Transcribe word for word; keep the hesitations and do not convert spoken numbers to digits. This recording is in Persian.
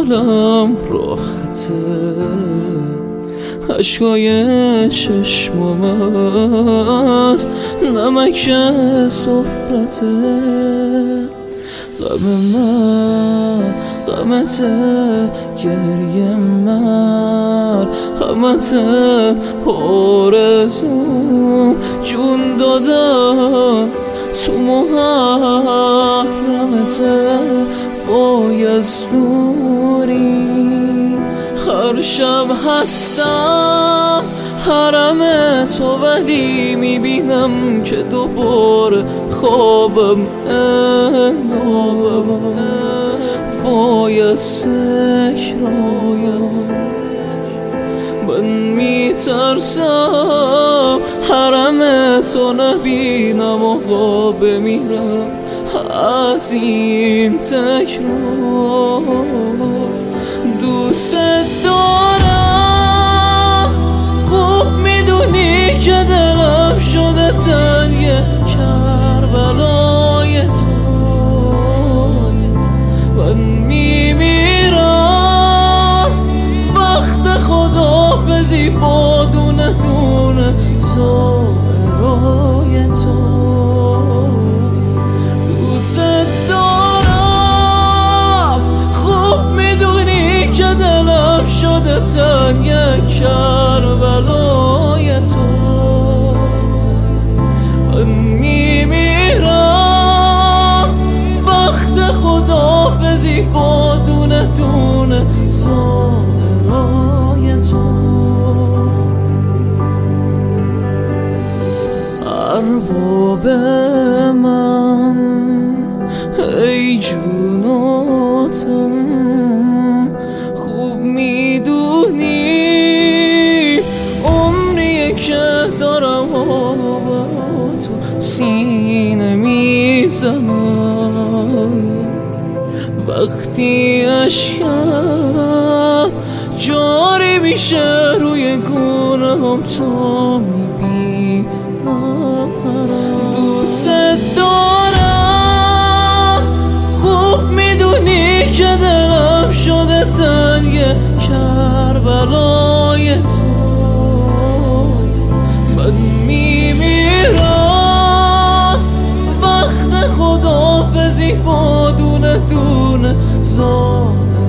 خیالم راحته، عشقای چشمم از نمک سفرته. غم من غمته، گریه من غمته، آرزوم جون دادن تو محرمته. وای از دوری هر شب هستم حرم تو، ولی میبینم که دوباره خوابم انگار. وای از تکرارم من میترسم حرم تو نبینم، آقا بمیرم از این تکرار. دوست دارم، خوب میدونی که دلم شده تنگ کربلای تو. من میمیرم وقت خداحافظی با دونه دونه زائرای تو. دوست دارم، خوب میدونی که دلم شده تنگ کربلای تو. من میمیرم وقت خداحافظی با دونه دونه زائرای تو. ارباب من ای جون و تن، خوب میدونی عمریه که دارم با تو سینه میزنم. وقتی اشکم جاری میشه روی گونه‌ام تو میبینم. دوست دارم، خوب میدونی که دلم شده تنگ کربلای تو. من میمیرم وقت خداحافظی با دونه دونه زائرای